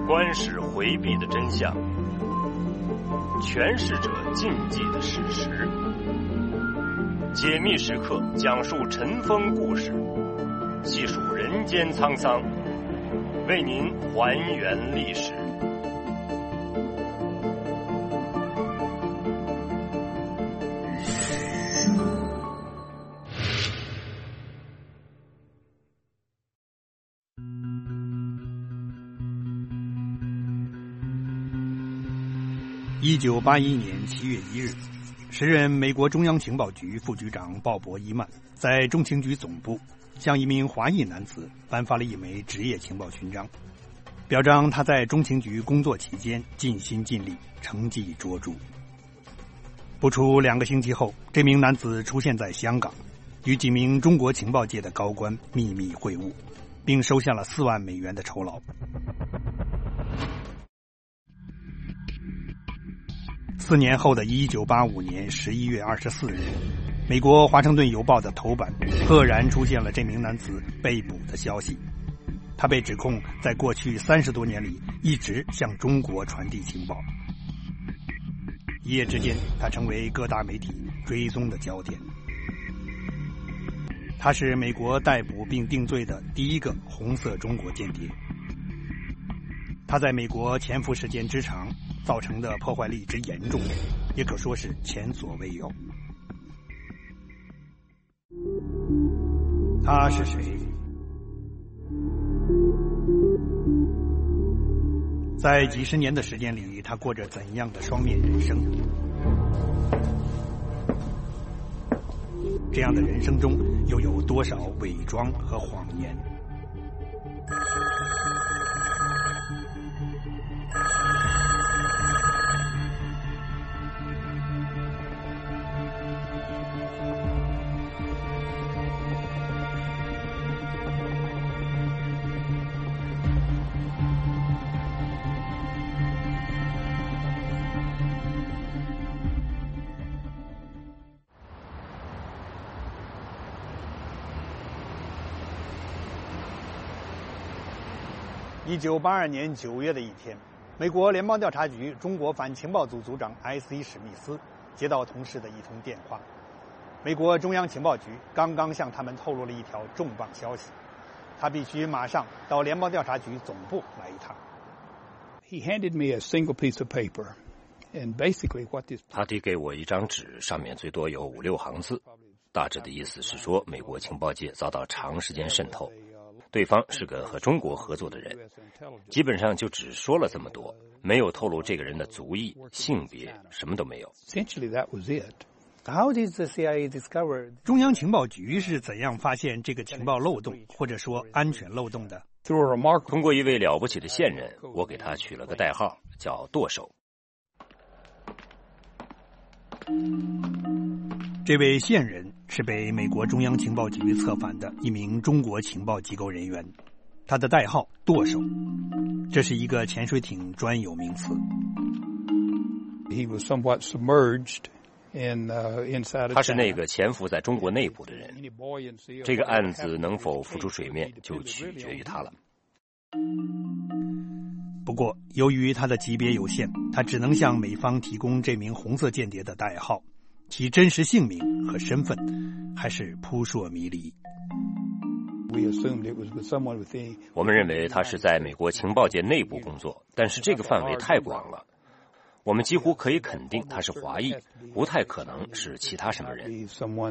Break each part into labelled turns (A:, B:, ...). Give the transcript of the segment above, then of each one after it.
A: 官史回避的真相，诠释者禁忌的事实，解密时刻讲述尘封故事，细数人间沧桑，为您还原历史。
B: 1981年7月1日，时任美国中央情报局副局长鲍勃·伊曼在中情局总部向一名华裔男子颁发了一枚职业情报勋章，表彰他在中情局工作期间尽心尽力，成绩卓著。不出2个星期后，这名男子出现在香港，与几名中国情报界的高官秘密会晤，并收下了4万美元的酬劳。4年后的1985年11月24日，美国华盛顿邮报的头版赫然出现了这名男子被捕的消息。他被指控在过去30多年里一直向中国传递情报。一夜之间，他成为各大媒体追踪的焦点。他是美国逮捕并定罪的第一个红色中国间谍。他在美国潜伏时间之长，造成的破坏力之严重，也可说是前所未有。他是谁？在几十年的时间里，他过着怎样的双面人生？这样的人生中，又有多少伪装和谎言？1982年9月的一天，美国联邦调查局中国反情报组组长埃斯·史密斯接到同事的一通电话。美国中央情报局刚刚向他们透露了一条重磅消息，他必须马上到联邦调查局总部来一趟。
C: He handed me a single piece of paper, and basically what this...
A: 他递给我一张纸，上面最多有5-6行字，大致的意思是说，美国情报界遭到长时间渗透。对方是个和中国合作的人，基本上就只说了这么多，没有透露这个人的族裔、性别，什么都没有。
B: 中央情报局是怎样发现这个情报漏洞，或者说安全漏洞的？
A: 通过一位了不起的线人，我给他取了个代号，叫舵手。
B: 这位线人是被美国中央情报局策反的一名中国情报机构人员，他的代号舵手，这是一个潜水艇专有名词。
A: 他是那个潜伏在中国内部的人，这个案子能否浮出水面就取决于他了。
B: 不过由于他的级别有限，他只能向美方提供这名红色间谍的代号，其真实姓名和身份还是扑朔迷离。
A: 我们认为他是在美国情报界内部工作，但是这个范围太广了，我们几乎可以肯定他是华裔，不太可能是其他什么人。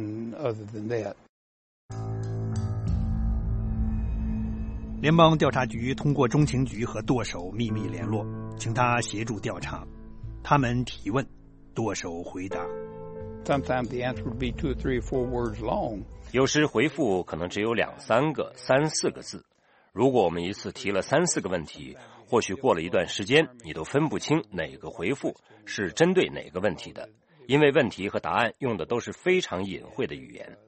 B: 联邦调查局通过中情局和舵手秘密联络，请他协助调查。他们提问，舵手回答。
A: 有时回复可能只有2-3个、3-4个字。如果我们一次提了3-4个问题，或许过了一段时间，你都分不清哪个回复是针对哪个问题的，因为问题和答案用的都是非常隐晦的语言。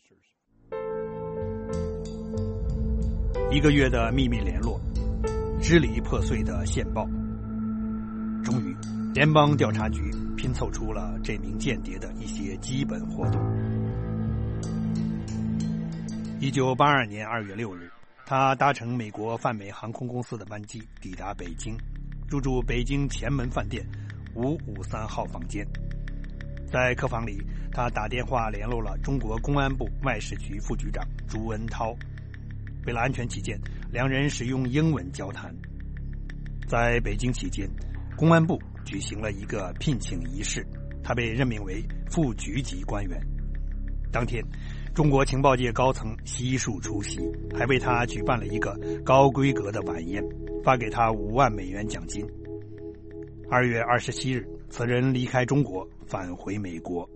B: 1个月的秘密联络，支离破碎的线报，终于联邦调查局拼凑出了这名间谍的一些基本活动。1982年2月6日， 他搭乘美国泛美航空公司的班机抵达北京，入住北京前门饭店553号房间。在客房里，他打电话联络了中国公安部外事局副局长朱恩涛。为了安全起见，两人使用英文交谈。在北京期间，公安部举行了一个聘请仪式，他被任命为副局级官员。当天，中国情报界高层悉数出席，还为他举办了一个高规格的晚宴，发给他5万美元奖金。2月27日，此人离开中国，返回美国。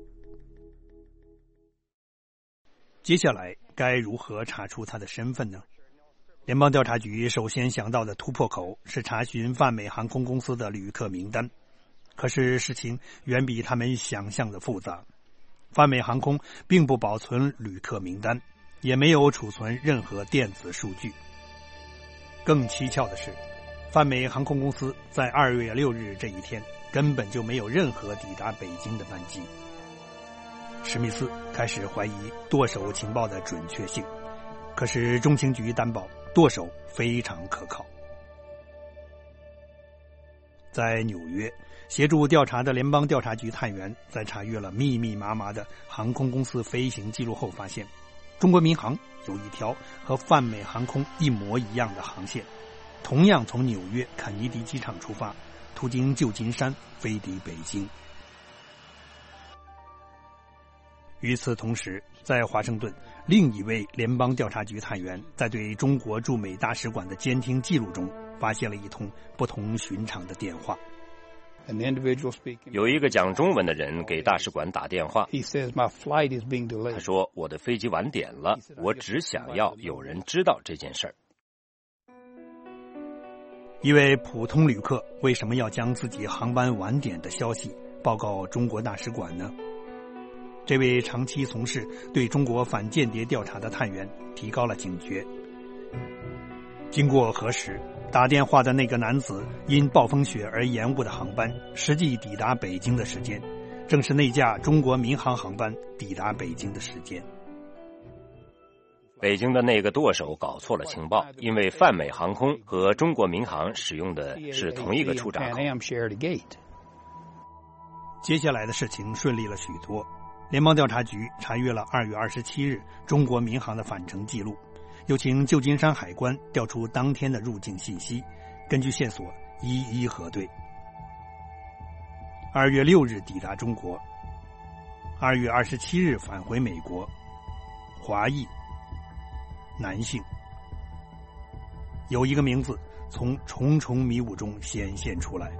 B: 接下来该如何查出他的身份呢？联邦调查局首先想到的突破口是查询泛美航空公司的旅客名单，可是事情远比他们想象的复杂。泛美航空并不保存旅客名单，也没有储存任何电子数据。更蹊跷的是，泛美航空公司在2月6日这一天根本就没有任何抵达北京的班机。史密斯开始怀疑舵手情报的准确性，可是中情局担保舵手非常可靠。在纽约，协助调查的联邦调查局探员在查阅了密密麻麻的航空公司飞行记录后发现，中国民航有一条和泛美航空一模一样的航线，同样从纽约肯尼迪机场出发，途经旧金山飞抵北京。与此同时，在华盛顿，另一位联邦调查局探员在对中国驻美大使馆的监听记录中发现了一通不同寻常的电话。
A: 有一个讲中文的人给大使馆打电话，他说我的飞机晚点了，我只想要有人知道这件事儿。
B: 一位普通旅客为什么要将自己航班晚点的消息报告中国大使馆呢？这位长期从事对中国反间谍调查的探员提高了警觉。经过核实，打电话的那个男子因暴风雪而延误的航班，实际抵达北京的时间，正是那架中国民航航班抵达北京的时间。
A: 北京的那个舵手搞错了情报，因为泛美航空和中国民航使用的是同一个出闸口。
B: 接下来的事情顺利了许多。联邦调查局查阅了2月27日中国民航的返程记录，又请旧金山海关调出当天的入境信息，根据线索一一核对。2月6日抵达中国，2月27日返回美国，华裔，男性。有一个名字从重重迷雾中显现出来，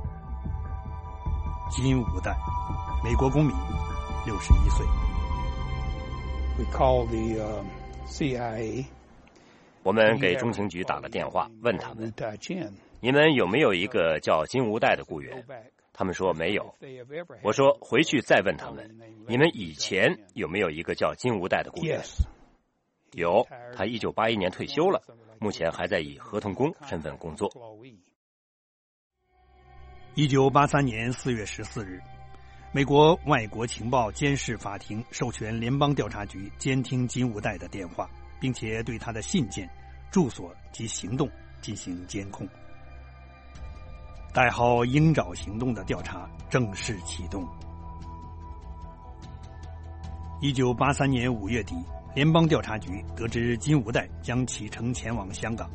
B: 金无代，美国公民，61岁。
C: We called the CIA.
A: 我们给中情局打了电话，问他们，你们有没有一个叫金无代的雇员？他们说没有。我说回去再问他们，你们以前有没有一个叫金无代的雇员？有，他1981年退休了，目前还在以合同工身份工作。
B: 1983年4月14日，美国外国情报监视法庭授权联邦调查局监听金无代的电话，并且对他的信件、住所及行动进行监控。代号鹰爪行动的调查正式启动。1983年5月底，联邦调查局得知金无代将启程前往香港。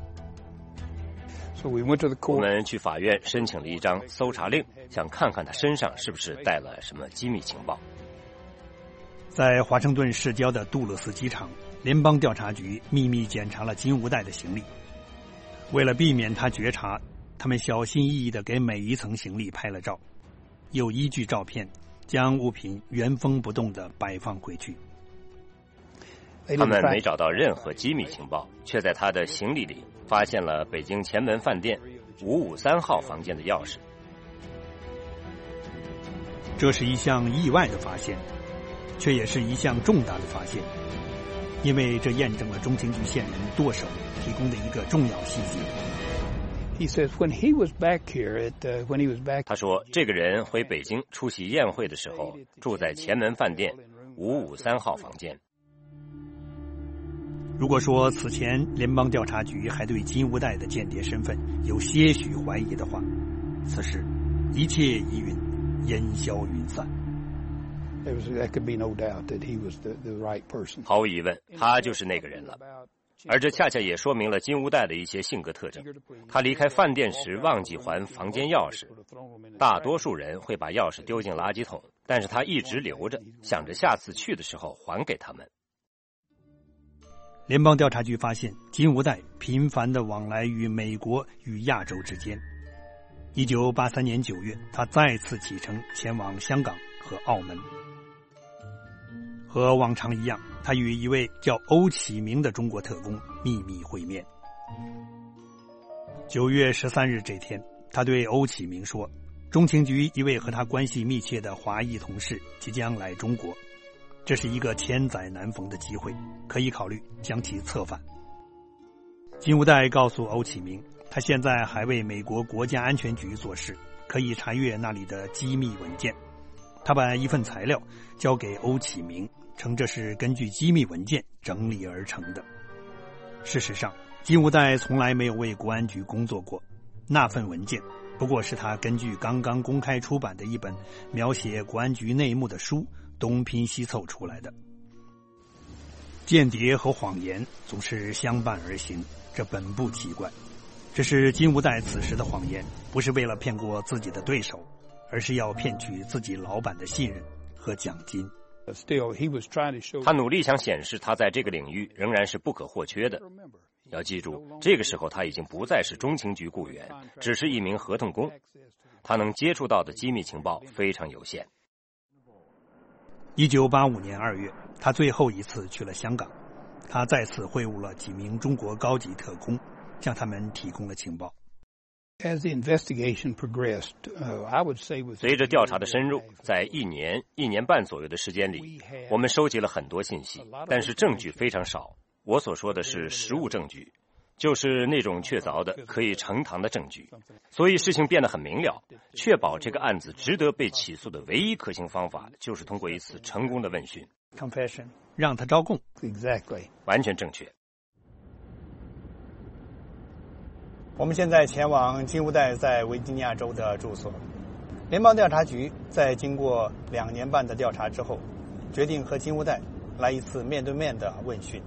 A: 我们去法院申请了一张搜查令，想看看他身上是不是带了什么机密情报。
B: 在华盛顿市郊的杜勒斯机场，联邦调查局秘密检查了金无代的行李。为了避免他觉察，他们小心翼翼地给每一层行李拍了照，又依据照片将物品原封不动地摆放回去。
A: 他们没找到任何机密情报，却在他的行李里发现了北京前门饭店553号房间的钥匙。
B: 这是一项意外的发现，却也是一项重大的发现，因为这验证了中情局线人舵手提供的一个重要细节。
A: 他说，这个人回北京出席宴会的时候，住在前门饭店553号房间。
B: 如果说此前联邦调查局还对金无代的间谍身份有些许怀疑的话，此时一切疑云烟消云散。
A: 毫无疑问，他就是那个人了。而这恰恰也说明了金无代的一些性格特征。他离开饭店时忘记还房间钥匙，大多数人会把钥匙丢进垃圾桶，但是他一直留着，想着下次去的时候还给他们。
B: 联邦调查局发现金无代频繁地往来于美国与亚洲之间。1983年9月，他再次启程前往香港和澳门。和往常一样，他与一位叫欧启明的中国特工秘密会面。9月13日这天，他对欧启明说，中情局一位和他关系密切的华裔同事即将来中国，这是一个千载难逢的机会，可以考虑将其策反。金无代告诉欧启明，他现在还为美国国家安全局做事，可以查阅那里的机密文件。他把一份材料交给欧启明，称这是根据机密文件整理而成的。事实上，金无代从来没有为国安局工作过，那份文件不过是他根据刚刚公开出版的一本描写国安局内幕的书东拼西凑出来的。间谍和谎言总是相伴而行，这本不奇怪。只是金无代此时的谎言不是为了骗过自己的对手，而是要骗取自己老板的信任和奖金。
A: 他努力想显示他在这个领域仍然是不可或缺的。要记住，这个时候他已经不再是中情局雇员，只是一名合同工。他能接触到的机密情报非常有限。
B: 1985年2月，他最后一次去了香港，他再次会晤了几名中国高级特工，向他们提供了情报。
A: 随着调查的深入，在1年半左右的时间里，我们收集了很多信息，但是证据非常少。我所说的是实物证据，就是那种确凿的可以呈堂的证据。所以事情变得很明了，确保这个案子值得被起诉的唯一可行方法就是通过一次成功的问讯
B: confession， 让他招供。
C: Exactly，
A: 完全正确。
B: 我们现在前往金无代在维吉尼亚州的住所。联邦调查局在经过2年半的调查之后，决定和金无代来一次面对面的问讯。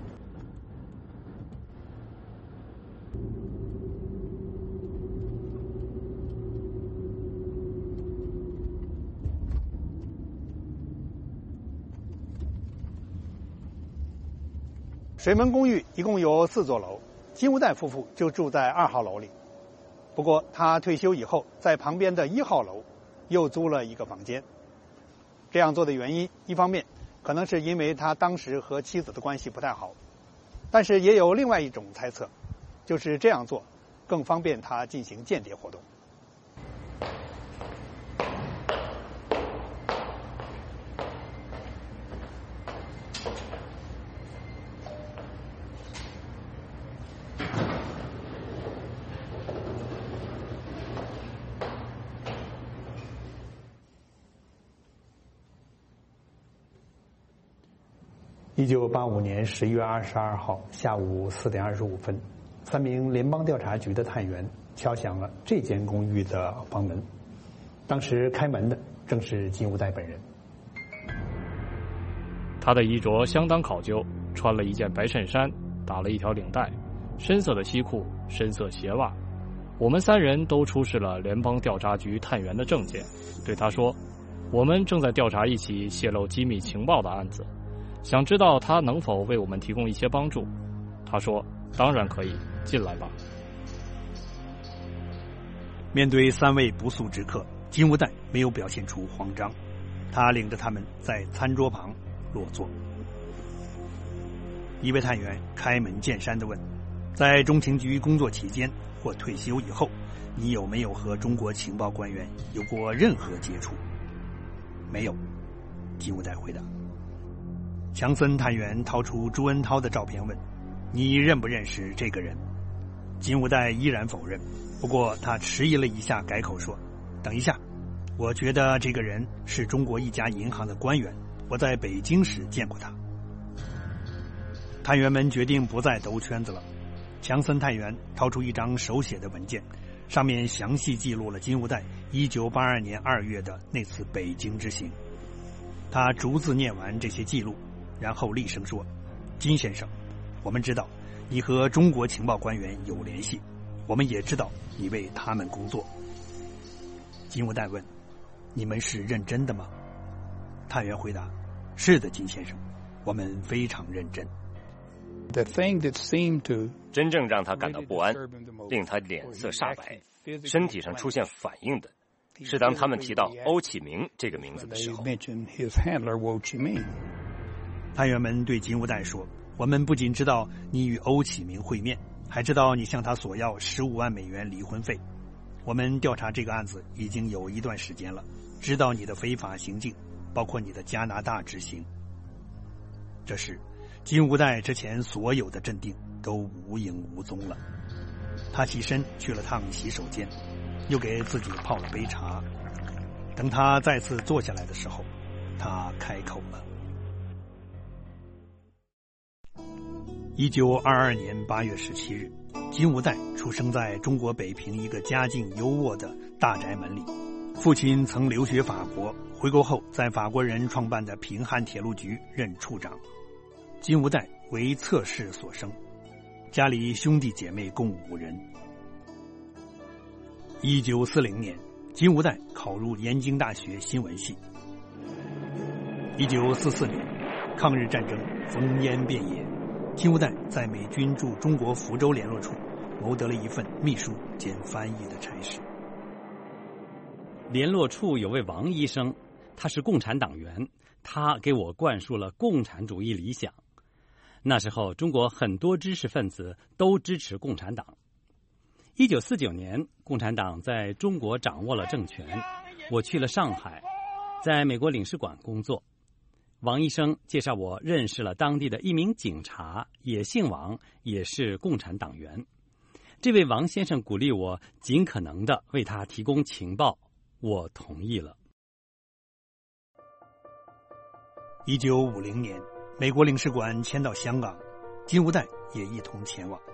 B: 水门公寓一共有4座楼，金无代夫妇就住在2号楼里。不过他退休以后，在旁边的1号楼又租了一个房间。这样做的原因，一方面可能是因为他当时和妻子的关系不太好，但是也有另外一种猜测，就是这样做更方便他进行间谍活动。1985年11月22号下午4点25分，3名联邦调查局的探员敲响了这间公寓的房门。当时开门的正是金无代本人。
D: 他的衣着相当考究，穿了一件白衬衫，打了一条领带，深色的西裤，深色鞋袜。我们3人都出示了联邦调查局探员的证件，对他说，我们正在调查一起泄露机密情报的案子，想知道他能否为我们提供一些帮助。他说，当然可以，进来吧。
B: 面对3位不速之客，金无代没有表现出慌张，他领着他们在餐桌旁落座。一位探员开门见山地问，在中情局工作期间或退休以后，你有没有和中国情报官员有过任何接触？没有，金无代回答。强森探员掏出朱恩涛的照片问，你认不认识这个人？金无代依然否认，不过他迟疑了一下改口说，等一下，我觉得这个人是中国一家银行的官员，我在北京时见过他。 探员们决定不再兜圈子了。强森探员掏出一张手写的文件，上面详细记录了金无代1982年2月的那次北京之行。他逐字念完这些记录，然后厉声说：“金先生，我们知道你和中国情报官员有联系，我们也知道你为他们工作。”金无代问：“你们是认真的吗？”探员回答：“是的，金先生，我们非常认真。”
A: 真正让他感到不安，令他脸色煞白，身体上出现反应的，是当他们提到欧启明这个名字的时候。
B: 探员们对金无代说：“我们不仅知道你与欧启明会面，还知道你向他索要15万美元离婚费。我们调查这个案子已经有一段时间了，知道你的非法行径，包括你的加拿大之行。”这时金无代之前所有的镇定都无影无踪了。他起身去了趟洗手间，又给自己泡了杯茶。等他再次坐下来的时候，他开口了。1922年8月17日，金无代出生在中国北平一个家境优渥的大宅门里。父亲曾留学法国，回国后在法国人创办的平汉铁路局任处长。金无代为侧室所生，家里兄弟姐妹共5人。1940年，金无代考入燕京大学新闻系。1944年，抗日战争烽烟遍野，金无代在美军驻中国福州联络处谋得了一份秘书兼翻译的差事。
E: 联络处有位王医生，他是共产党员，他给我灌输了共产主义理想。那时候中国很多知识分子都支持共产党。1949年，共产党在中国掌握了政权，我去了上海，在美国领事馆工作。王医生介绍我认识了当地的一名警察，也姓王，也是共产党员。这位王先生鼓励我尽可能的为他提供情报，我同意了。
B: 1950年，美国领事馆迁到香港，金无代也一同前往。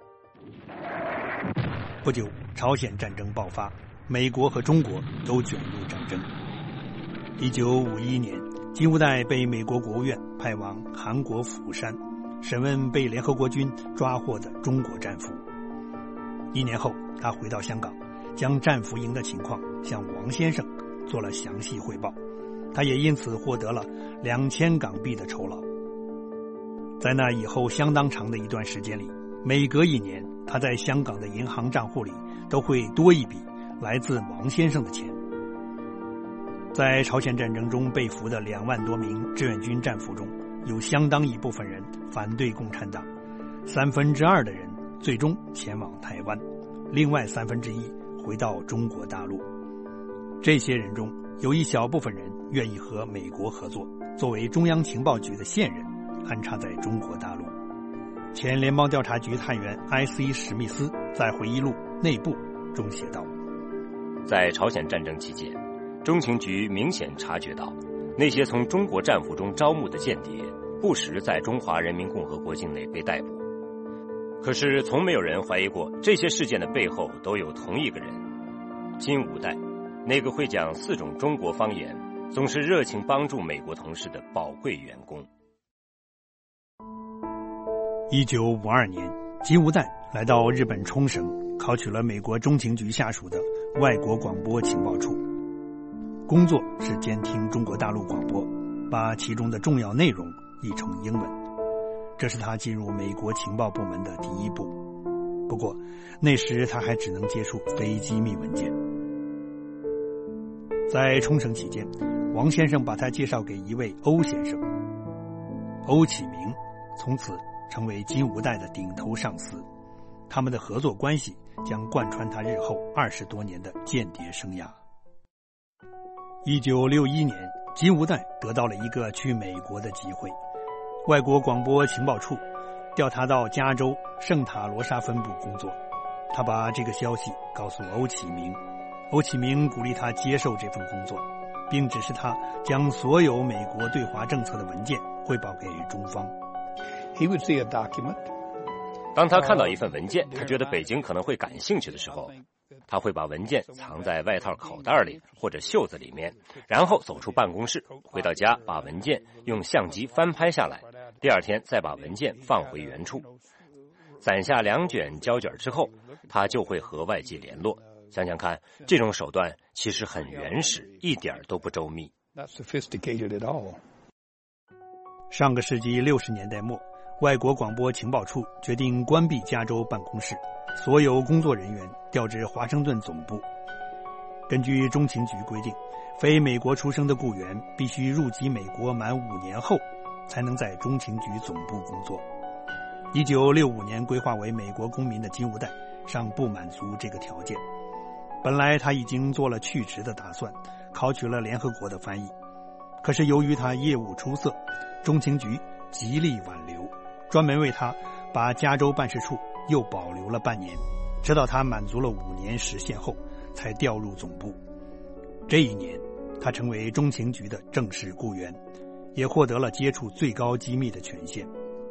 B: 不久，朝鲜战争爆发，美国和中国都卷入战争。1951年，金无代被美国国务院派往韩国釜山，审问被联合国军抓获的中国战俘。1年后，他回到香港，将战俘营的情况向王先生做了详细汇报，他也因此获得了2000港币的酬劳。在那以后相当长的一段时间里，每隔1年，他在香港的银行账户里都会多一笔来自王先生的钱。在朝鲜战争中被俘的2万多名志愿军战俘中，有相当一部分人反对共产党，2/3的人最终前往台湾，另外1/3回到中国大陆。这些人中有一小部分人愿意和美国合作，作为中央情报局的线人，安插在中国大陆。前联邦调查局探员I.C. 史密斯在回忆录《内部》中写道：
A: 在朝鲜战争期间，中情局明显察觉到那些从中国战俘中招募的间谍不时在中华人民共和国境内被逮捕，可是从没有人怀疑过这些事件的背后都有同一个人——金无代，那个会讲4种中国方言，总是热情帮助美国同事的宝贵员工。
B: 1952年，金无代来到日本冲绳，考取了美国中情局下属的外国广播情报处，工作是监听中国大陆广播，把其中的重要内容译成英文。这是他进入美国情报部门的第一步。不过那时他还只能接触非机密文件。在冲绳期间，王先生把他介绍给一位欧先生，欧启明从此成为金无代的顶头上司，他们的合作关系将贯穿他日后20多年的间谍生涯。1961年，金无代得到了一个去美国的机会，外国广播情报处调他到加州圣塔罗莎分部工作。他把这个消息告诉欧启明，欧启明鼓励他接受这份工作，并指示他将所有美国对华政策的文件汇报给中方。
C: he would see a document.
A: 当他看到一份文件，他觉得北京可能会感兴趣的时候，他会把文件藏在外套口袋里或者袖子里面，然后走出办公室，回到家把文件用相机翻拍下来，第二天再把文件放回原处。攒下2卷胶卷之后，他就会和外界联络。想想看，这种手段其实很原始，一点都不周密。
C: Not sophisticated at all.
B: 上个世纪60年代末，外国广播情报处决定关闭加州办公室，所有工作人员调至华盛顿总部。根据中情局规定，非美国出生的雇员必须入籍美国满5年后，才能在中情局总部工作。1965年规划为美国公民的金无代尚不满足这个条件。本来他已经做了去职的打算，考取了联合国的翻译。可是由于他业务出色，中情局极力挽留，专门为他把加州办事处又保留了半年，直到他满足了5年时限后才调入总部。这一年，他成为中情局的正式雇员，也获得了接触最高机密的权限。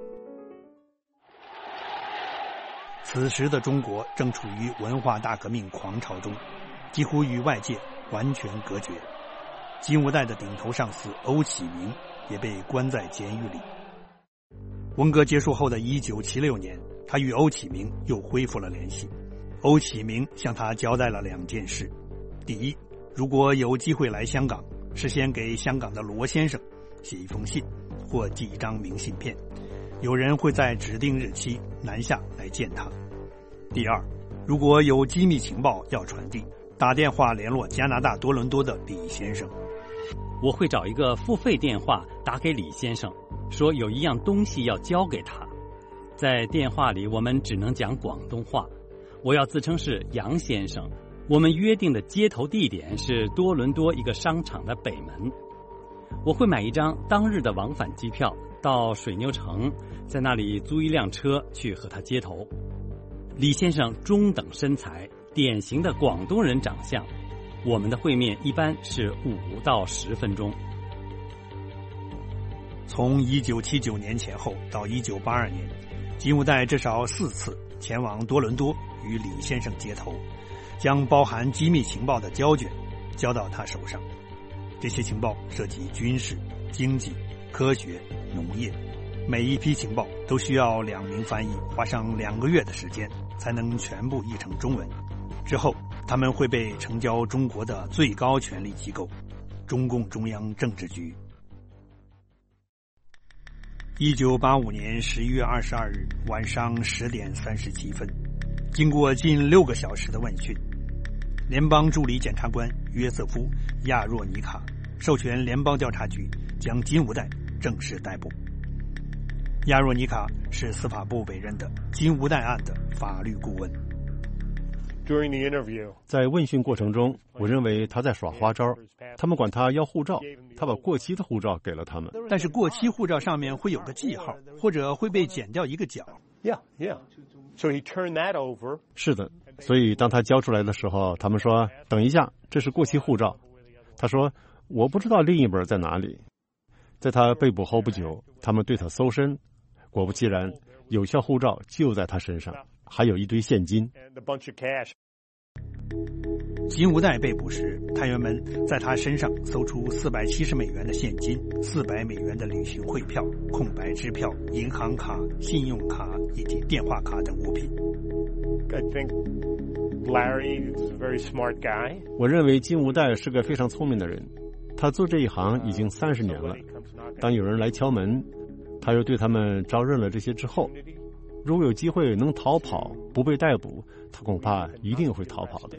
B: 此时的中国正处于文化大革命狂潮中，几乎与外界完全隔绝。金无代的顶头上司欧启明也被关在监狱里。文革结束后的1976年，他与欧启明又恢复了联系。欧启明向他交代了2件事：第一，如果有机会来香港，事先给香港的罗先生写一封信或寄一张明信片，有人会在指定日期南下来见他。第二，如果有机密情报要传递，打电话联络加拿大多伦多的李先生。
E: 我会找一个付费电话打给李先生，说有一样东西要交给他。在电话里我们只能讲广东话，我要自称是杨先生。我们约定的接头地点是多伦多一个商场的北门。我会买一张当日的往返机票到水牛城，在那里租一辆车去和他接头。李先生中等身材，典型的广东人长相。我们的会面一般是5到10分钟。
B: 从1979年前后到1982年，金无代至少4次前往多伦多与李先生接头，将包含机密情报的胶卷交到他手上。这些情报涉及军事、经济、科学、农业，每一批情报都需要2名翻译花上2个月的时间才能全部译成中文。之后他们会被呈交中国的最高权力机构中共中央政治局。1985年11月22日晚上10点37分，经过近6个小时的问讯，联邦助理检察官约瑟夫·亚若尼卡授权联邦调查局将金无代正式逮捕。亚若尼卡是司法部委任的金无代案的法律顾问。
F: 在问讯过程中，我认为他在耍花招。他们管他要护照，他把过期的护照给了他们。
B: 但是过期护照上面会有个记号，或者会被剪掉一个角。
F: 是的，所以当他交出来的时候，他们说：“等一下，这是过期护照。”他说：“我不知道另一本在哪里。”在他被捕后不久，他们对他搜身，果不其然，有效护照就在他身上，还有一堆现金。
B: 金无代被捕时，探员们在他身上搜出470美元的现金、400美元的旅行汇票、空白支票、银行卡、信用卡以及电话卡等物品。
F: 我认为金无代是个非常聪明的人，他做这一行已经30年了。当有人来敲门，他又对他们招认了这些之后，如果有机会能逃跑不被逮捕，他恐怕一定会逃跑的。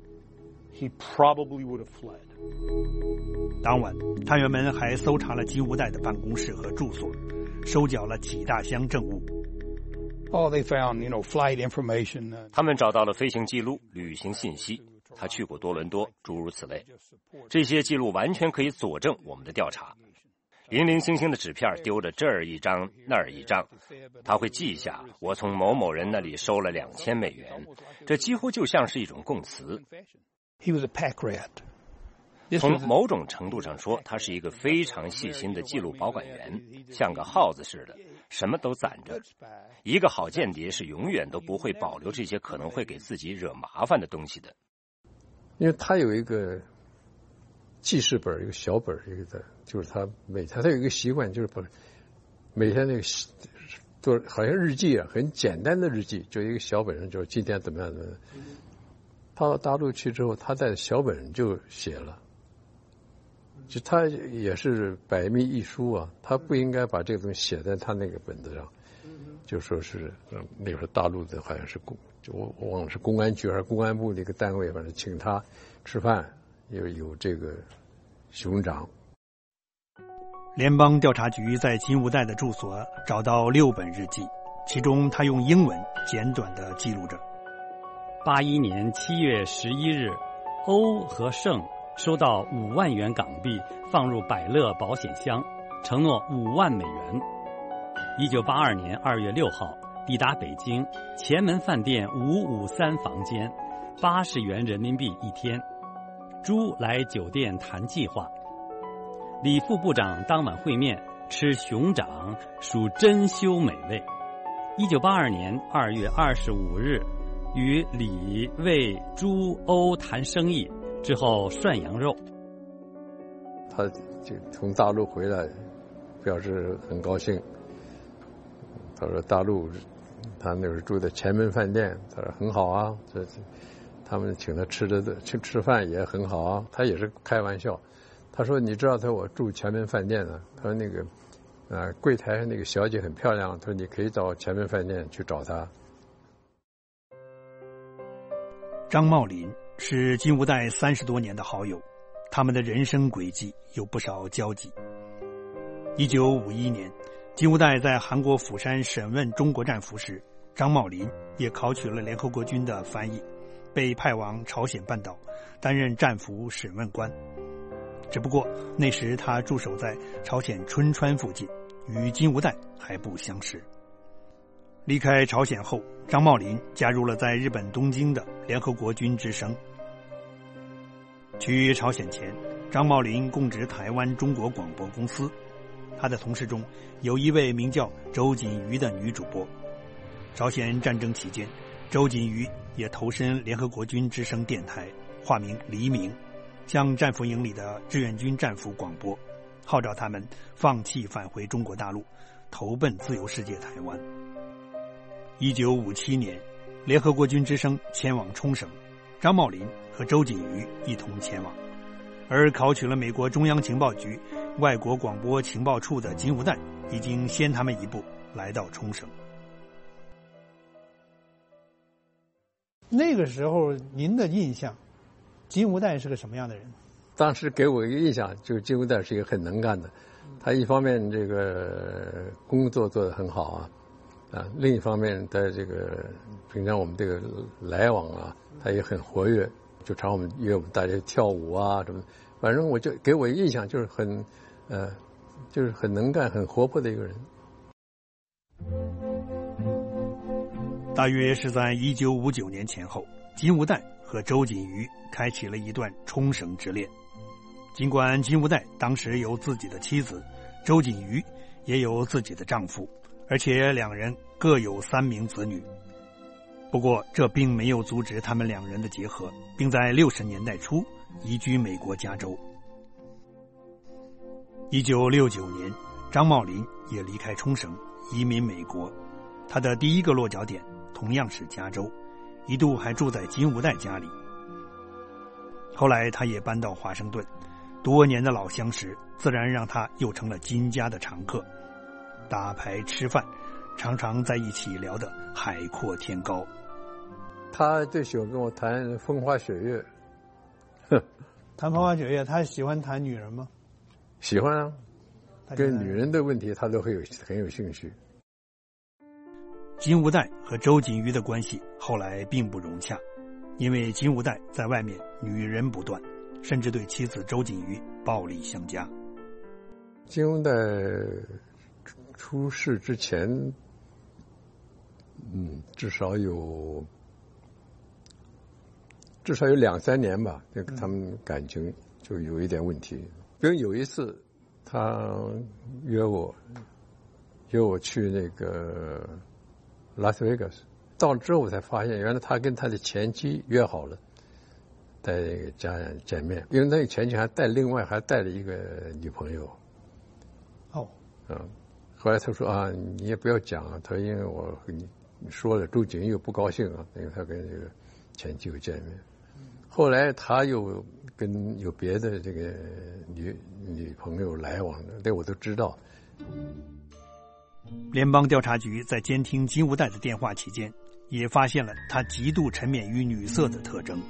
B: 当晚，探员们还搜查了金无代的办公室和住所，收缴了几大箱证物。
C: They found, flight information.
A: 他们找到了飞行记录、旅行信息，他去过多伦多，诸如此类。这些记录完全可以佐证我们的调查。零零星星的纸片丢着这儿一张那儿一张，他会记下我从某某人那里收了2000美元，这几乎就像是一种供词。
C: He was a pack rat.
A: 从某种程度上说，他是一个非常细心的记录保管员，像个耗子似的，什么都攒着。一个好间谍是永远都不会保留这些可能会给自己惹麻烦的东西的。
G: 因为他有一个记事本，一个小本，一个的，就是他有一个习惯，就是把每天那个做好像日记啊，很简单的日记，就一个小本上，就是今天怎么样的。他到大陆去之后，他在小本上就写了。就他也是百密一疏啊，他不应该把这个东西写在他那个本子上，就说是那会儿大陆的好像是我忘了是公安局还是公安部的一个单位，反正请他吃饭，有这个熊掌。
B: 联邦调查局在金无代的住所找到6本日记，其中他用英文简短地记录着
E: ：81年7月11日，欧和盛收到5万元港币放入百乐保险箱，承诺5万美元。1982年2月6号抵达北京，前门饭店553房间，80元人民币一天。朱来酒店谈计划，李副部长当晚会面，吃熊掌属珍馐美味。1982年2月25日，与李、魏、朱、欧谈生意。之后涮羊肉，
G: 他就从大陆回来，表示很高兴。他说大陆，他那时候住在前门饭店，他说很好啊，他们请他吃饭也很好啊。他也是开玩笑，他说你知道我住前门饭店呢，他说那个柜台上那个小姐很漂亮，他说你可以到前门饭店去找她。
B: 张茂林是金无代30多年的好友，他们的人生轨迹有不少交集。1951年，金无代在韩国釜山审问中国战俘时，张茂林也考取了联合国军的翻译，被派往朝鲜半岛担任战俘审问官。只不过那时他驻守在朝鲜春川附近，与金无代还不相识。离开朝鲜后，张茂林加入了在日本东京的联合国军之声。去朝鲜前，张茂林供职台湾中国广播公司，他的同事中有一位名叫周锦瑜的女主播。朝鲜战争期间，周锦瑜也投身联合国军之声电台，化名黎明，向战俘营里的志愿军战俘广播，号召他们放弃返回中国大陆，投奔自由世界台湾。1957年，联合国军之声迁往冲绳，张茂林和周锦瑜一同前往，而考取了美国中央情报局外国广播情报处的金无代已经先他们一步来到冲绳。
C: 那个时候您的印象，金无代是个什么样的人？
G: 当时给我一个印象，就是金无代是一个很能干的，他一方面这个工作做得很好另一方面在这个平常我们这个来往他也很活跃，就常我们约我们大家跳舞什么，反正给我印象就是就是很能干很活泼的一个人。
B: 大约是在1959年前后，金无代和周锦瑜开启了一段冲绳之恋。尽管金无代当时有自己的妻子，周锦瑜也有自己的丈夫，而且两人各有3名子女。不过这并没有阻止他们两人的结合，并在60年代初移居美国加州。1969年，张茂林也离开冲绳，移民美国。他的第一个落脚点同样是加州，一度还住在金无代家里。后来他也搬到华盛顿，多年的老相识自然让他又成了金家的常客。打牌吃饭，常常在一起聊得海阔天高。
G: 他最喜欢跟我谈风花雪月。
C: 谈风花雪月，他喜欢谈女人吗？
G: 喜欢啊，跟女人的问题他都很有兴趣。
B: 金无代和周锦瑜的关系后来并不融洽，因为金无代在外面女人不断，甚至对妻子周锦瑜暴力相加。
G: 金无代出事之前，至少有2-3年吧，他们感情就有一点问题。比如有一次，他约我去那个拉斯维加斯，到了之后我才发现，原来他跟他的前妻约好了在那个家见面，因为那个前妻还带了一个女朋友。
C: 哦，
G: 后来他说啊，你也不要讲啊，他说因为我跟你说了，周瑾又不高兴啊，因为他跟这个前妻有见面。后来他又跟有别的这个女朋友来往的，这我都知道。
B: 联邦调查局在监听金无代的电话期间，也发现了他极度沉湎于女色的特征。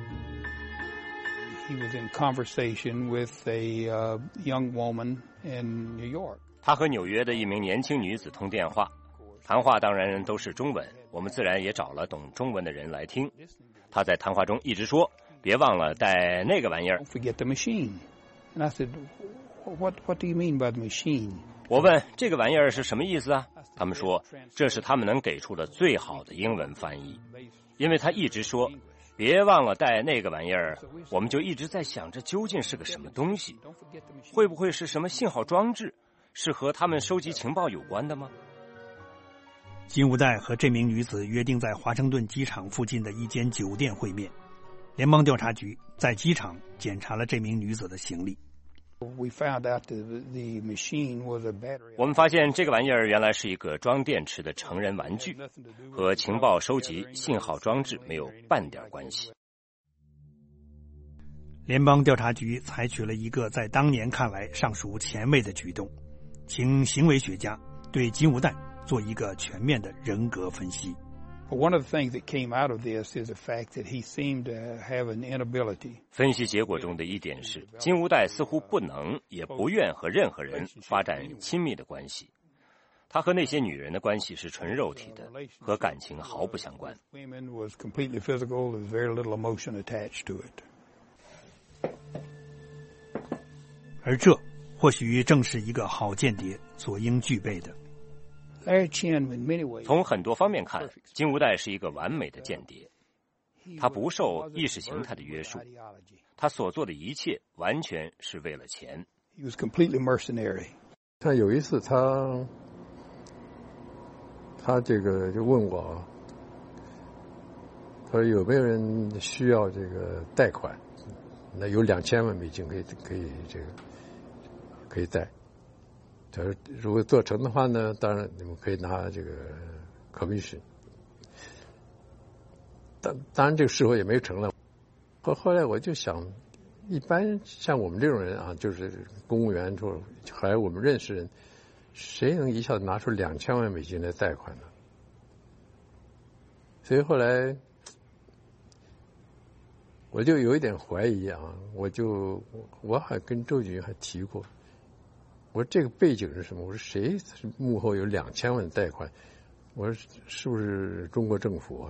H: He was in conversation with a young woman in New York.
A: 他和纽约的一名年轻女子通电话，谈话当然都是中文，我们自然也找了懂中文的人来听。他在谈话中一直说，别忘了带那个玩意儿。
H: Don't forget the machine. And I said, what do you mean by the machine?
A: 我问这个玩意儿是什么意思啊？他们说这是他们能给出的最好的英文翻译，因为他一直说别忘了带那个玩意儿，我们就一直在想这究竟是个什么东西，会不会是什么信号装置，是和他们收集情报有关的吗？
B: 金无代和这名女子约定在华盛顿机场附近的一间酒店会面。联邦调查局在机场检查了这名女子的行李。
H: We found out the machine was a battery.
A: 我们发现这个玩意儿原来是一个装电池的成人玩具，和情报收集、信号装置没有半点关系。
B: 联邦调查局采取了一个在当年看来尚属前卫的举动，请行为学家对金无代做一个全面的人格分析。
H: One of the things that came out of this is the fact that he seemed to have an inability.
A: 分析结果中的一点是，金无代似乎不能也不愿和任何人发展亲密的关系。他和那些女人的关系是纯肉体的，和感情毫不相关。
H: Women was completely physical. There was very little emotion attached to it.
B: 而这或许正是一个好间谍所应具备的。
A: 从很多方面看，金无代是一个完美的间谍。他不受意识形态的约束，他所做的一切完全是为了钱。
H: He was completely mercenary.
G: 他有一次他这个就问我，他说有没有人需要这个贷款？那有$2000万可以贷。他说如果做成的话呢，当然你们可以拿这个 commission。当然这个事后也没成了。后来我就想，一般像我们这种人啊，就是公务员还有我们认识人，谁能一下子拿出$2000万来贷款呢？所以后来我就有一点怀疑啊，我还跟周瑾还提过，我说这个背景是什么？我说谁幕后有$2000万贷款？我说是不是中国政府啊？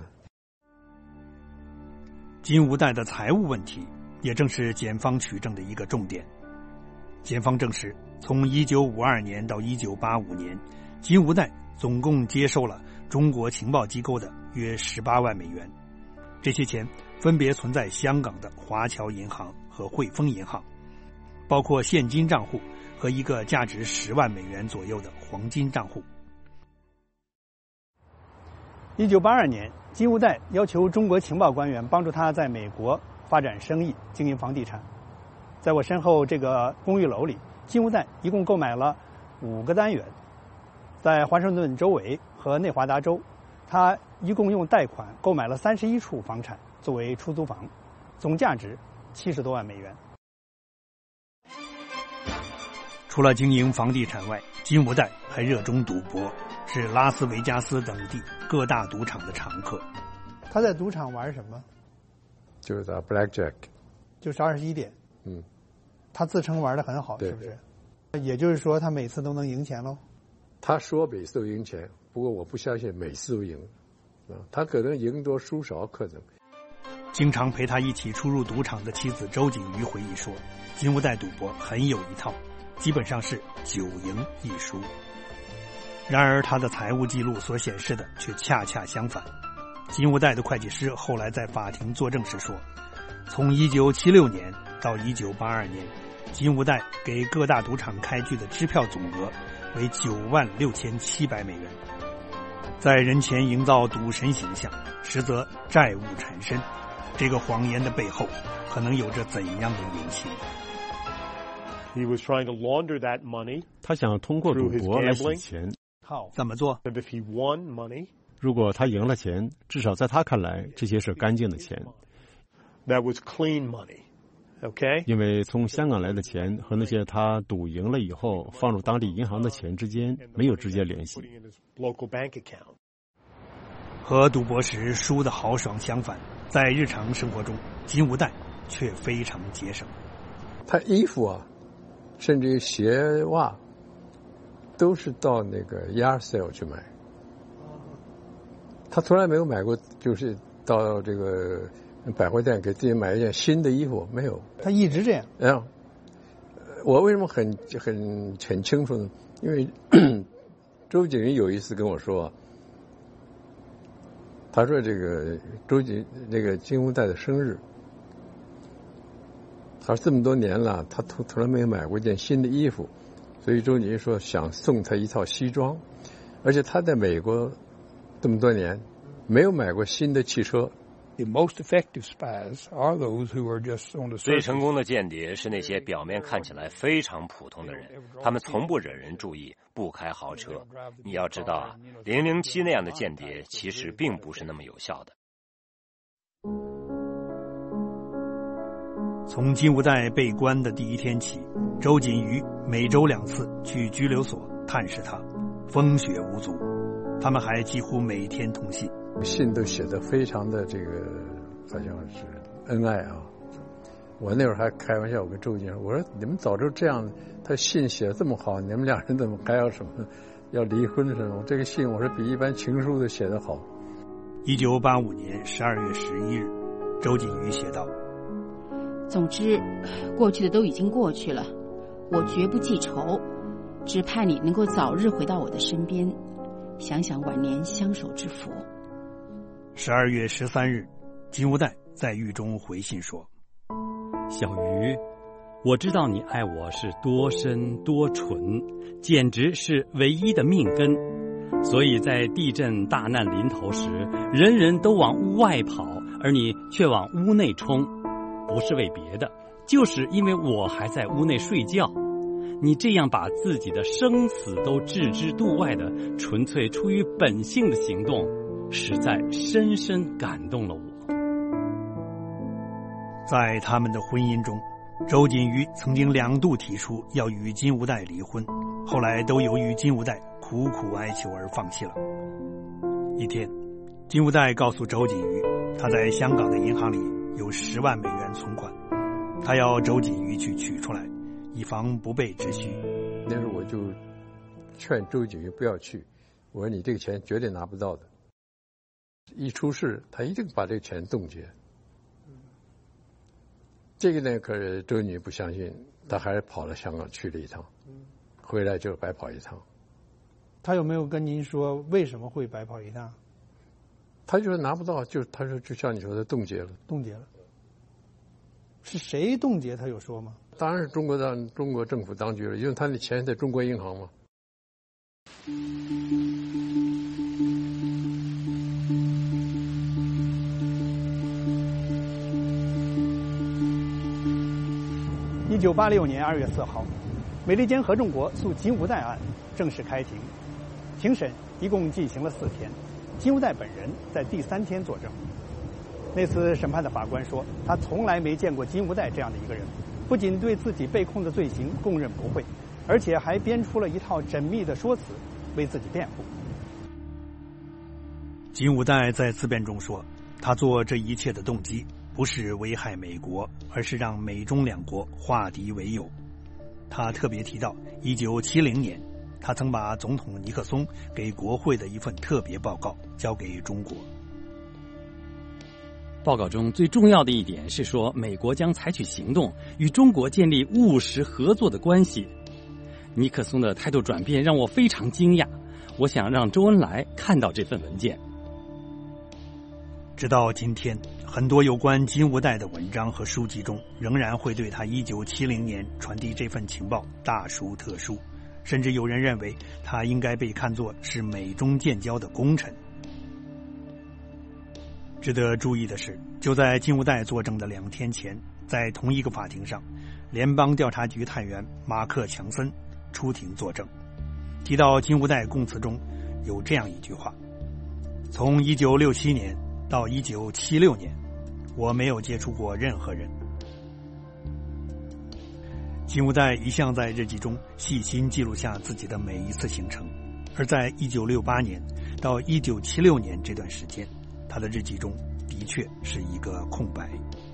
B: 金无代的财务问题也正是检方取证的一个重点。检方证实，从1952年到1985年，金无代总共接受了中国情报机构的约18万美元，这些钱分别存在香港的华侨银行和汇丰银行，包括现金账户和一个价值10万美元左右的黄金账户。1982年，金无代要求中国情报官员帮助他在美国发展生意，经营房地产。在我身后这个公寓楼里，金无代一共购买了5个单元，在华盛顿州围和内华达州，他一共用贷款购买了31处房产作为出租房，总价值70多万美元。除了经营房地产外，金无代还热衷赌博，是拉斯维加斯等地各大赌场的常客。他在赌场玩什么？
G: 就是打 blackjack，
C: 就是21点。他自称玩得很好，是不是？也就是说，他每次都能赢钱喽？
G: 他说每次都赢钱，不过我不相信每次都赢。他可能赢多输少，可能。
B: 经常陪他一起出入赌场的妻子周瑾瑜回忆说，金无代赌博很有一套，基本上是9赢1输。然而他的财务记录所显示的却恰恰相反。金无代的会计师后来在法庭作证时说，从1976年到1982年，金无代给各大赌场开具的支票总额为96700美元。在人前营造赌神形象，实则债务缠身，这个谎言的背后可能有着怎样的隐情？
I: He was trying to launder that money.
F: 他想通过赌博来洗钱。
B: 怎么做？
I: If he won money,
F: 如果他赢了钱，至少在他看来，这些是干净的钱。
I: that was clean money. Okay?
F: 因为从香港来的钱和那些他赌赢了以后放入当地银行的钱之间没有直接联系。
I: Local bank account.
B: 和赌博时输得豪爽相反，在日常生活中，金无代却非常节省。
G: 他衣服啊，甚至于鞋袜，都是到那个 yard sale 去买。他从来没有买过，就是到这个百货店给自己买一件新的衣服，没有。
C: 他一直这样。
G: 我为什么很清楚呢？因为周景瑜有一次跟我说，他说这个金无代的生日，他说这么多年了，他从来没有买过一件新的衣服，所以周景瑜说想送他一套西装，而且他在美国这么多年没有买过新的汽车。
H: The most effective spies are those who are just on the surface.
A: 最成功的间谍是那些表面看起来非常普通的人，他们从不惹人注意，不开豪车。你要知道啊，007那样的间谍其实并不是那么有效的。
B: 从金无代被关的第一天起，周锦瑜每周2次去拘留所探视他，风雪无阻。他们还几乎每天通信。
G: 信都写得非常的这个好像是恩爱啊！我那会儿还开玩笑，我跟周景说：“我说你们早就这样，他信写得这么好，你们俩人怎么还要什么要离婚什么？这个信我说比一般情书的写得好。”
B: 1985年12月11日，周锦瑜写道：“
J: 总之，过去的都已经过去了，我绝不记仇，只盼你能够早日回到我的身边，想想晚年相守之福。”
B: 12月13日，金无代在狱中回信说：“
E: 小鱼，我知道你爱我是多深多纯，简直是唯一的命根。所以在地震大难临头时，人人都往屋外跑，而你却往屋内冲，不是为别的，就是因为我还在屋内睡觉。你这样把自己的生死都置之度外的，纯粹出于本性的行动，实在深深感动了我。”
B: 在他们的婚姻中，周锦瑜曾经2度提出要与金无代离婚，后来都由于金无代苦苦哀求而放弃了。一天，金无代告诉周锦瑜，他在香港的银行里有10万美元存款，他要周锦瑜去取出来，以防不备之需。
G: 那时候我就劝周锦瑜不要去，我说你这个钱绝对拿不到的，一出事他一定把这个钱冻结。这个呢，可是周锦瑜不相信，他还是跑了香港去了一趟，回来就白跑一趟。
C: 他有没有跟您说为什么会白跑一趟？
G: 他就说拿不到，他说就像你说的冻结了。
C: 冻结了。是谁冻结？他有说吗？
G: 当然是中国政府当局了，因为他的钱在中国银行嘛。
B: 1986年2月4号，美利坚合众国诉金无代案正式开庭。庭审一共进行了4天，金无代本人在第3天作证。那次审判的法官说，他从来没见过金无代这样的一个人，不仅对自己被控的罪行供认不讳，而且还编出了一套缜密的说辞为自己辩护。金无代在自辩中说，他做这一切的动机不是危害美国，而是让美中2国化敌为友。他特别提到1970年，他曾把总统尼克松给国会的一份特别报告交给中国。
E: 报告中最重要的一点是说，美国将采取行动与中国建立务实合作的关系。尼克松的态度转变让我非常惊讶，我想让周恩来看到这份文件。
B: 直到今天，很多有关金无代的文章和书籍中，仍然会对他1970年传递这份情报大书特书，甚至有人认为他应该被看作是美中建交的功臣。值得注意的是，就在金无代作证的2天前，在同一个法庭上，联邦调查局探员马克·强森出庭作证，提到金无代供词中有这样一句话：从1967年到1976年，我没有接触过任何人。金无代一向在日记中细心记录下自己的每一次行程，而在1968年到1976年这段时间，他的日记中的确是一个空白。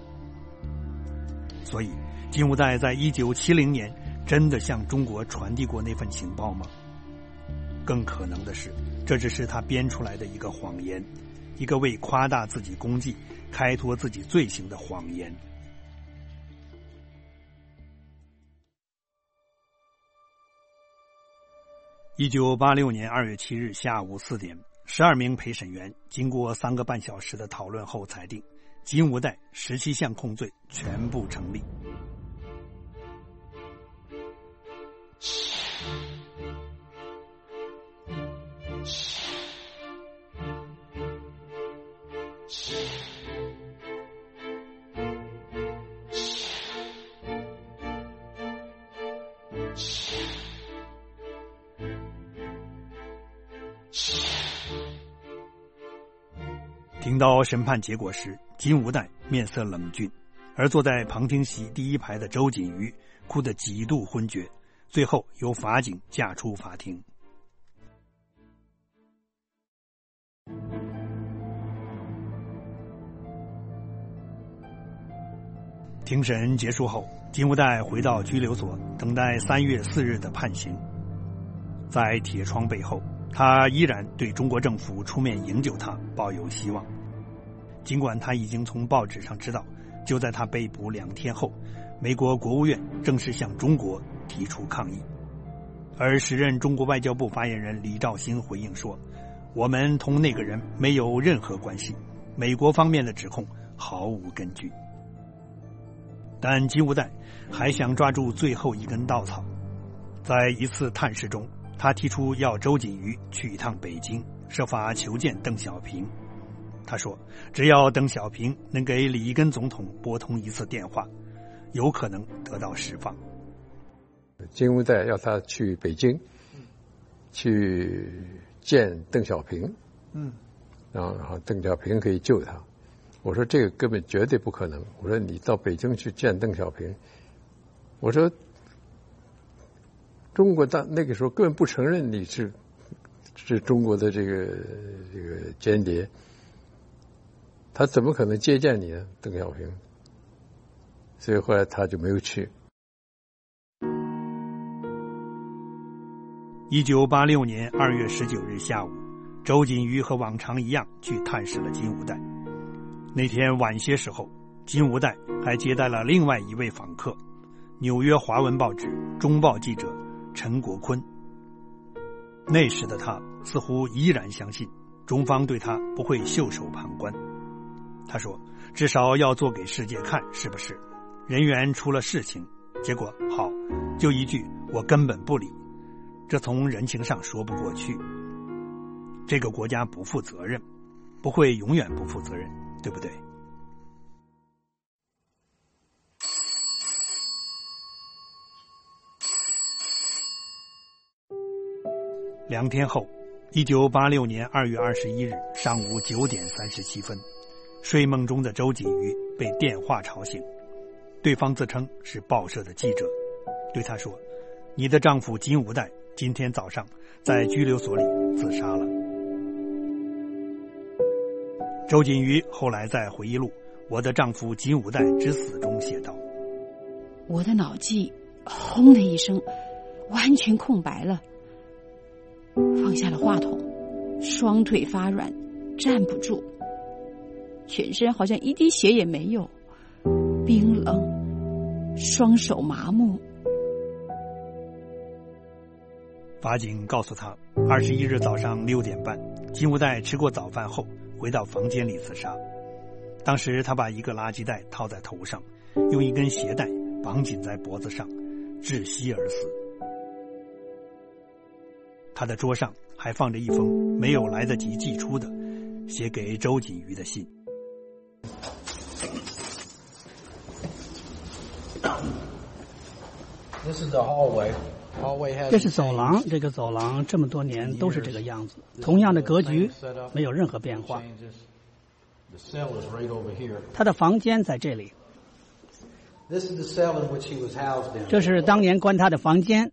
B: 所以金无代在1970年真的向中国传递过那份情报吗？更可能的是，这只是他编出来的一个谎言，一个为夸大自己功绩、开脱自己罪行的谎言。1986年2月7日下午4点，12名陪审员经过3个半小时的讨论后裁定，金无代17项控罪全部成立。听到审判结果时，金无代面色冷峻，而坐在旁听席第一排的周瑾瑜哭得几度昏厥，最后由法警架出法庭。庭审结束后，金无代回到拘留所，等待3月4日的判刑。在铁窗背后，他依然对中国政府出面营救他抱有希望。尽管他已经从报纸上知道，就在他被捕2天后，美国国务院正式向中国提出抗议。而时任中国外交部发言人李肇星回应说，我们同那个人没有任何关系，美国方面的指控毫无根据。但金无代还想抓住最后一根稻草。在一次探视中，他提出要周瑾瑜去一趟北京，设法求见邓小平。他说，只要邓小平能给里根总统拨通一次电话，有可能得到释放。
G: 金无代要他去北京，去见邓小平，然后邓小平可以救他。我说这个根本绝对不可能。我说你到北京去见邓小平，我说中国那个时候根本不承认你是中国的这个间谍，他怎么可能接见你呢？邓小平。所以后来他就没有去。
B: 1986年2月19日下午，周瑾瑜和往常一样去探视了金无代。那天晚些时候，金无代还接待了另外一位访客，纽约华文报纸《中报》记者陈国坤。那时的他似乎依然相信中方对他不会袖手旁观。他说，至少要做给世界看，是不是？人员出了事情，结果好，就一句我根本不理，这从人情上说不过去。这个国家不负责任，不会永远不负责任，对不对？2天后，1986年2月21日上午9点37分，睡梦中的周瑾瑜被电话吵醒，对方自称是报社的记者，对他说，你的丈夫金无代今天早上在拘留所里自杀了。周瑾瑜后来在回忆录《我的丈夫金无代之死》中写道，
J: 我的脑际轰的一声完全空白了，放下了话筒，双腿发软，站不住，全身好像一滴血也没有，冰冷，双手麻木。
B: 法警告诉他，21日早上6点半，金无代吃过早饭后回到房间里自杀。 当时他把一个垃圾袋套在头上，用一根鞋带绑紧在脖子上，窒息而死。他的桌上还放着一封没有来得及寄出的写给周瑾瑜的信。
K: 这是走廊，这个走廊这么多年都是这个样子，同样的格局，没有任何变化。他的房间在这里，这是当年关他的房间。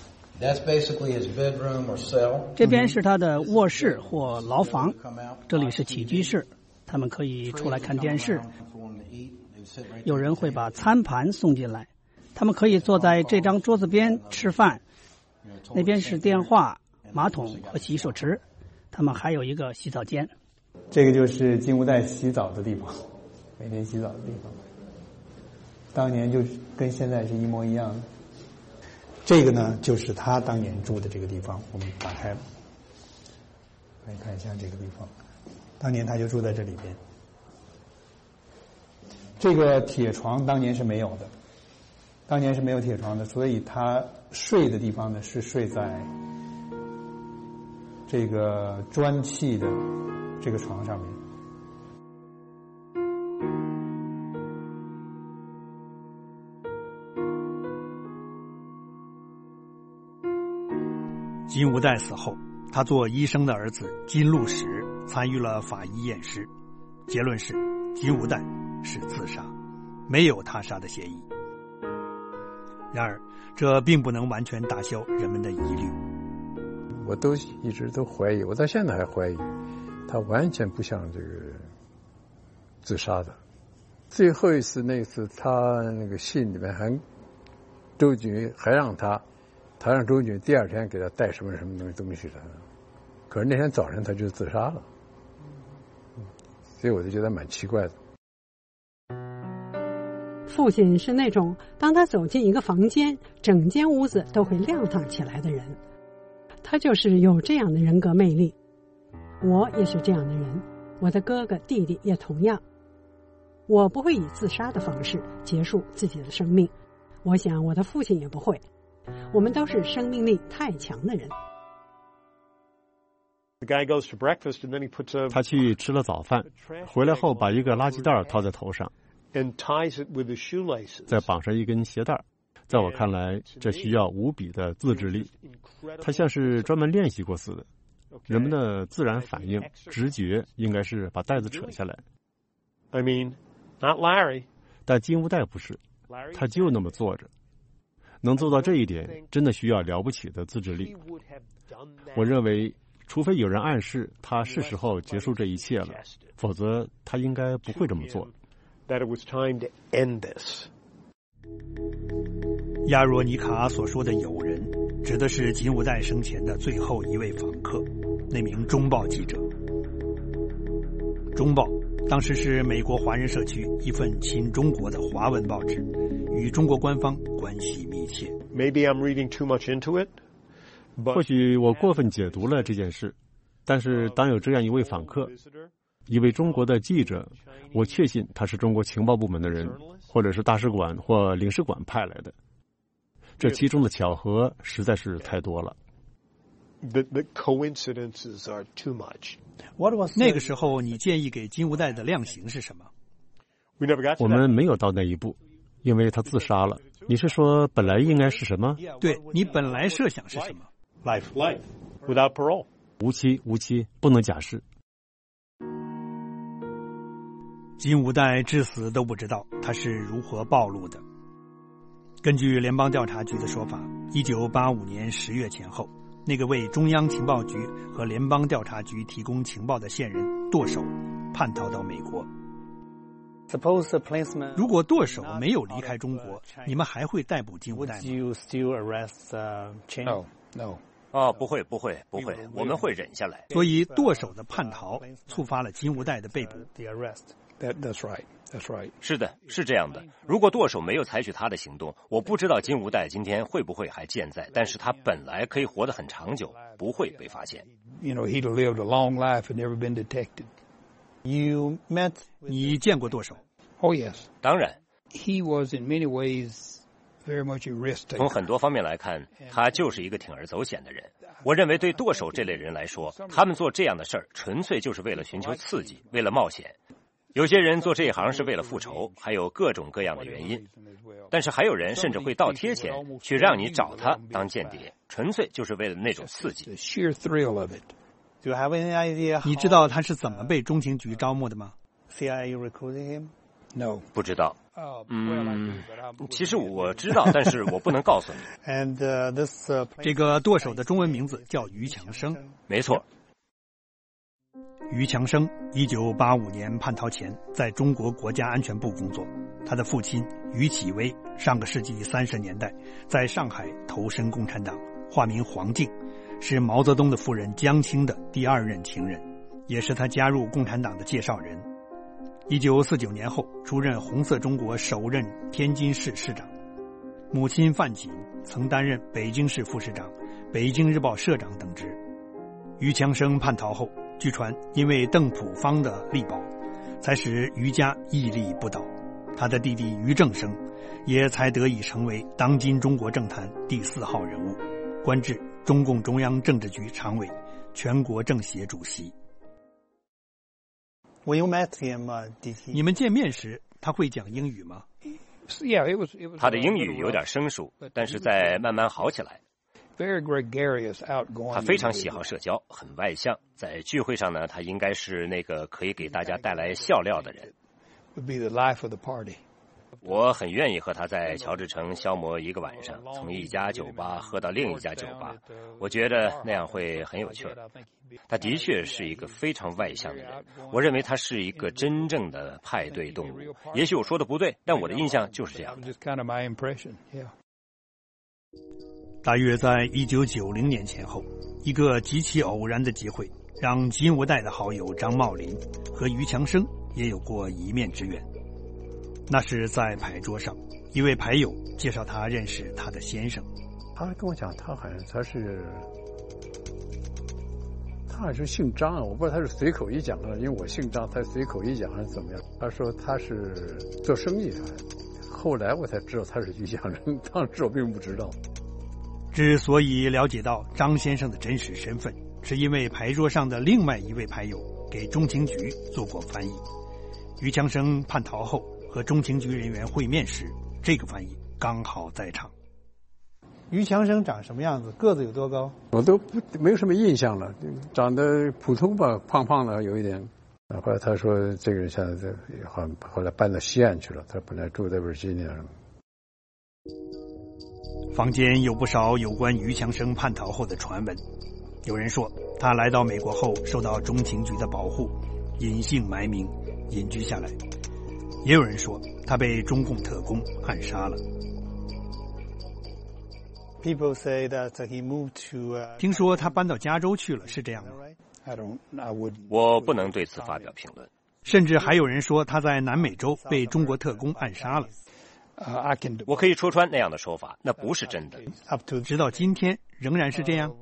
K: 这边是他的卧室或牢房，这里是起居室，他们可以出来看电视。有人会把餐盘送进来，他们可以坐在这张桌子边吃饭。那边是电话、马桶和洗手池，他们还有一个洗澡间。
C: 这个就是金无代洗澡的地方，每天洗澡的地方。当年就跟现在是一模一样的。这个呢，就是他当年住的这个地方，我们打开了，来看一下这个地方。当年他就住在这里边。这个铁床当年是没有的，当年是没有铁床的，所以他睡的地方呢是睡在这个砖砌的这个床上面。
B: 金无代死后，他做医生的儿子金禄实参与了法医验尸，结论是金无代是自杀，没有他杀的嫌疑。然而这并不能完全打消人们的疑虑。
G: 我都一直都怀疑，我到现在还怀疑，他完全不像这个自杀的。最后一次那次，他那个信里面还周瑾瑜还让他让周瑾瑜第二天给他带什么东西来，可是那天早晨他就自杀了，所以我就觉得蛮奇怪的。
L: 父亲是那种当他走进一个房间，整间屋子都会亮堂起来的人，他就是有这样的人格魅力。我也是这样的人，我的哥哥弟弟也同样。我不会以自杀的方式结束自己的生命，我想我的父亲也不会，我们都是生命力太强的人。
F: 他去吃了早饭，回来后把一个垃圾袋套在头上，再绑上一根鞋带。在我看来，这需要无比的自制力，他像是专门练习过似的。人们的自然反应、直觉应该是把带子扯下来。
I: Not Larry.
F: 但金无代不是，他就那么坐着。能做到这一点，真的需要了不起的自制力。我认为，除非有人暗示他是时候结束这一切了，否则他应该不会这么做。
B: 亚若尼卡所说的友人，指的是金无代生前的最后一位访客，那名中报记者。中报当时是美国华人社区一份亲中国的华文报纸，与中国官方关系密切。
I: Maybe I'm reading too much into it.
F: 或许我过分解读了这件事，但是当有这样一位访客，一位中国的记者，我确信他是中国情报部门的人，或者是大使馆或领事馆派来的。这其中的巧合实在是太多了。
I: The coincidences are too much.
B: 那个时候你建议给金无代的量刑是什么？
F: 我们没有到那一步，因为他自杀了。你是说本来应该是什么？
B: 对，你本来设想是什么？
I: Life, without parole.
F: 无期，不能假释。
B: 金无代至死都不知道他是如何暴露的。根据联邦调查局的说法，1985年10月前后，那个为中央情报局和联邦调查局提供情报的线人舵手叛逃到美国。如果舵手没有离开中国，你们还会逮捕金无代吗？
A: No. 不会，我们会忍下来。
B: 所以舵手的叛逃触发了金无代的被捕。
H: That's right.
A: 是的，是这样的。如果舵手没有采取他的行动，我不知道金无代今天会不会还健在，但是他本来可以活得很长久，不会被发现。
H: He'd lived a long life and never been detected.
B: 你见过舵手？
H: Oh yes，
A: 当然。
H: He was in many ways very much a risk taker.
A: 从很多方面来看，他就是一个铤而走险的人。我认为对舵手这类人来说，他们做这样的事儿，纯粹就是为了寻求刺激，为了冒险。有些人做这一行是为了复仇，还有各种各样的原因。但是还有人甚至会倒贴钱去让你找他当间谍，纯粹就是为了那种刺激。
H: The sheer thrill of it.
C: Do you have any idea?
B: 你知道他是怎么被中情局招募的吗？
C: CIA recruited him?
H: No.
A: 不知道。其实我知道，但是我不能告诉你。
C: And this
B: 这个舵手的中文名字叫于强生。
A: 没错。
B: 于强生1985年叛逃前在中国国家安全部工作，他的父亲于启威上个世纪30年代在上海投身共产党，化名黄敬，是毛泽东的夫人江青的第2任情人，也是他加入共产党的介绍人。1949年后出任红色中国首任天津市市长，母亲范锦曾担任北京市副市长、北京日报社长等职。于强生叛逃后，据传因为邓朴方的力保，才使于家屹立不倒，他的弟弟于正声也才得以成为当今中国政坛第4号人物，官至中共中央政治局常委、全国政协主席。
C: When you met him,
B: 你们见面时，他会讲英语吗？
H: Yeah, it was.
A: 他的英语有点生疏，但是在慢慢好起来。
H: Very gregarious, outgoing.
A: 他非常喜好社交，很外向。在聚会上呢，他应该是那个可以给大家带来笑料的人。
H: Would be the life of the party.
A: 我很愿意和他在乔治城消磨一个晚上，从一家酒吧喝到另一家酒吧，我觉得那样会很有趣。他的确是一个非常外向的人，我认为他是一个真正的派对动物。也许我说的不对，但我的印象就是这样的。
B: 大约在1990年前后，一个极其偶然的机会，让金无代的好友张茂林和于强生也有过一面之缘。那是在牌桌上，一位牌友介绍他认识他的先生。
G: 他跟我讲，他好像他是姓张啊，我不知道他是随口一讲的，因为我姓张，他随口一讲还是怎么样？他说他是做生意的，后来我才知道他是于强生，当时我并不知道。
B: 之所以了解到张先生的真实身份，是因为牌桌上的另外一位牌友给中情局做过翻译。于强生叛逃后和中情局人员会面时，这个翻译刚好在场。
C: 于强生长什么样子？个子有多高？
G: 我都没有什么印象了，长得普通吧，胖胖的有一点。后来他说这个人现在好像后来搬到西岸去了，他本来住在维吉尼亚。
B: 坊间有不少有关于强生叛逃后的传闻，有人说他来到美国后受到中情局的保护，隐姓埋名隐居下来，也有人说他被中共特工暗杀了。
C: People say that he moved to.
B: 听说他搬到加州去了，是这样吗？
A: 我不能对此发表评论。
B: 甚至还有人说他在南美洲被中国特工暗杀了。
A: 我可以戳穿那样的说法，那不是真的。
B: 直到今天仍然是这样。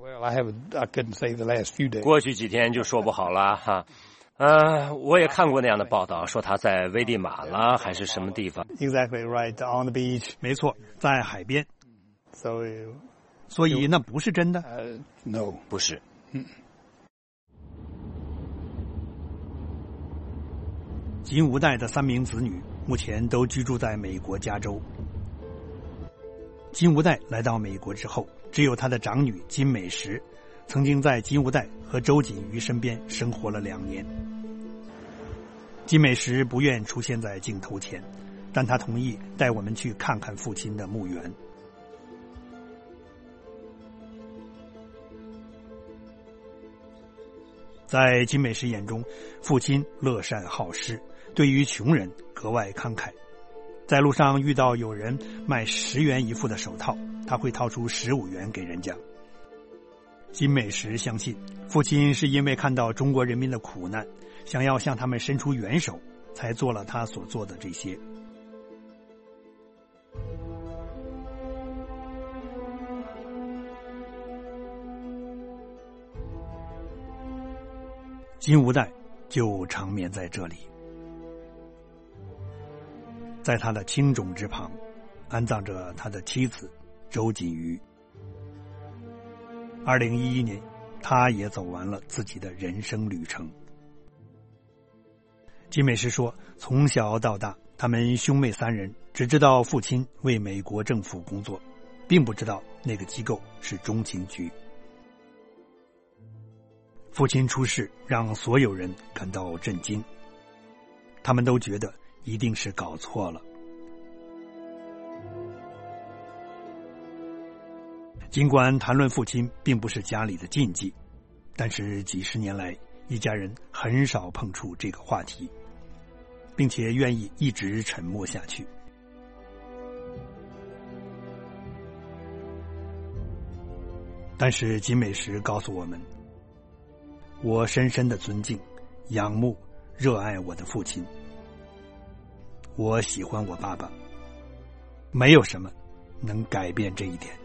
A: 过去几天就说不好了哈。我也看过那样的报道，说他在危地马拉还是什么地方。
C: Exactly right, on the beach.
B: 没错，在海边。所以那不是真的。
H: No，
A: 不是。
B: 金无代的3名子女目前都居住在美国加州。金无代来到美国之后，只有他的长女金美石曾经在金无代和周瑾瑜身边生活了2年。金美石不愿出现在镜头前，但她同意带我们去看看父亲的墓园。在金美石眼中，父亲乐善好施，对于穷人格外慷慨。在路上遇到有人卖10元一副的手套，他会掏出15元给人家。金美石相信，父亲是因为看到中国人民的苦难，想要向他们伸出援手，才做了他所做的这些。金无代就长眠在这里。在他的青冢之旁，安葬着他的妻子周瑾瑜。2011年，他也走完了自己的人生旅程。金美石说，从小到大，他们兄妹3人只知道父亲为美国政府工作，并不知道那个机构是中情局。父亲出事让所有人感到震惊，他们都觉得一定是搞错了。尽管谈论父亲并不是家里的禁忌，但是几十年来，一家人很少碰触这个话题，并且愿意一直沉默下去。但是金美石告诉我们，我深深的尊敬、仰慕、热爱我的父亲。我喜欢我爸爸，没有什么能改变这一点。